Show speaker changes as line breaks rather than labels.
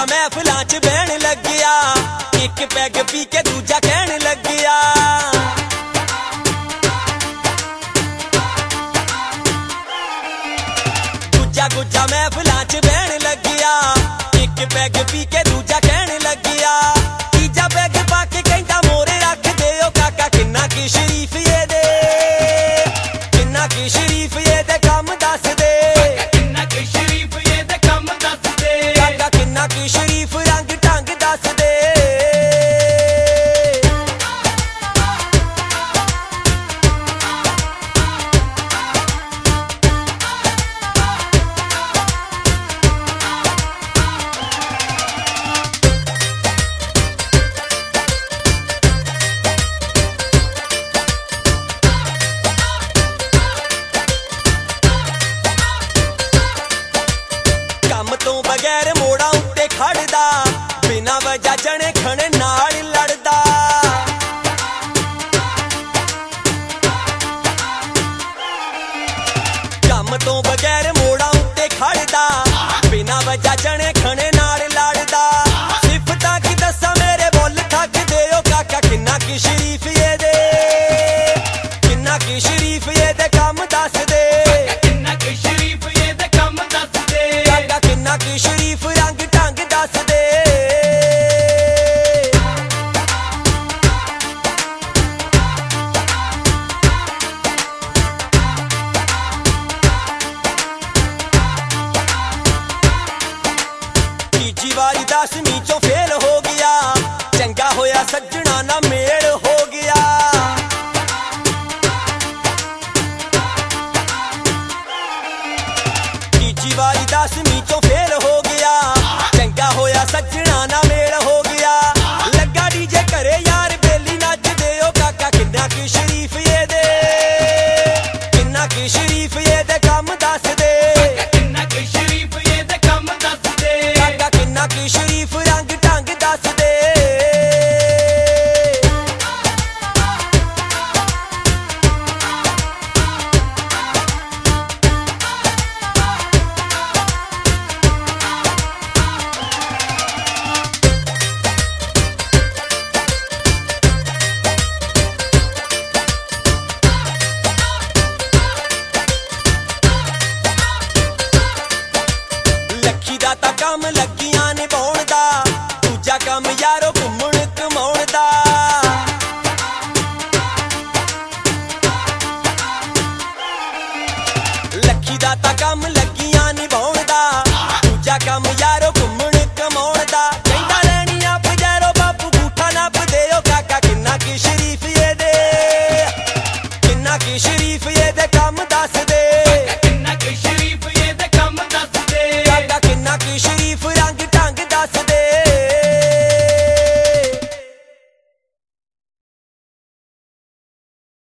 गुज्जा महफिलां च बहन लग गया, एक पैग पी के दूजा कहन लग गया। गुज्जा महफिलां च बहन लग गया, एक पैग पी के दूजा कहन लग गया। तीजा पैग पा के कहंदा मोरे रख दे ओ काका किन्ना की शरीफ ये दे, किन्ना की शरीफ ये दे कम दस दे,
किन्ना की शरीफ ये दे कम दस दे,
काका किन्ना की शरीफ रंग ढंग दस दे। बगैर मोड़ा उत्ते खड़दा, बिना वजह जने खने नाल लड़दा। कम तो बगैर मोड़ा उत्ते खड़दा, बिना वजह जने खने नाल लड़दा। सिफतां की दस्सां मेरे बुल ठग दे ओ काका किन्ना की शरीफ ये दे, किन्ना की शरीफ ये दे कम दस दे,
किन्ना की शरीफ ये दे कम दस दे,
काका किन्ना की शरीफ रंग ढंग दस दे। तीजी वारी 10वीं चों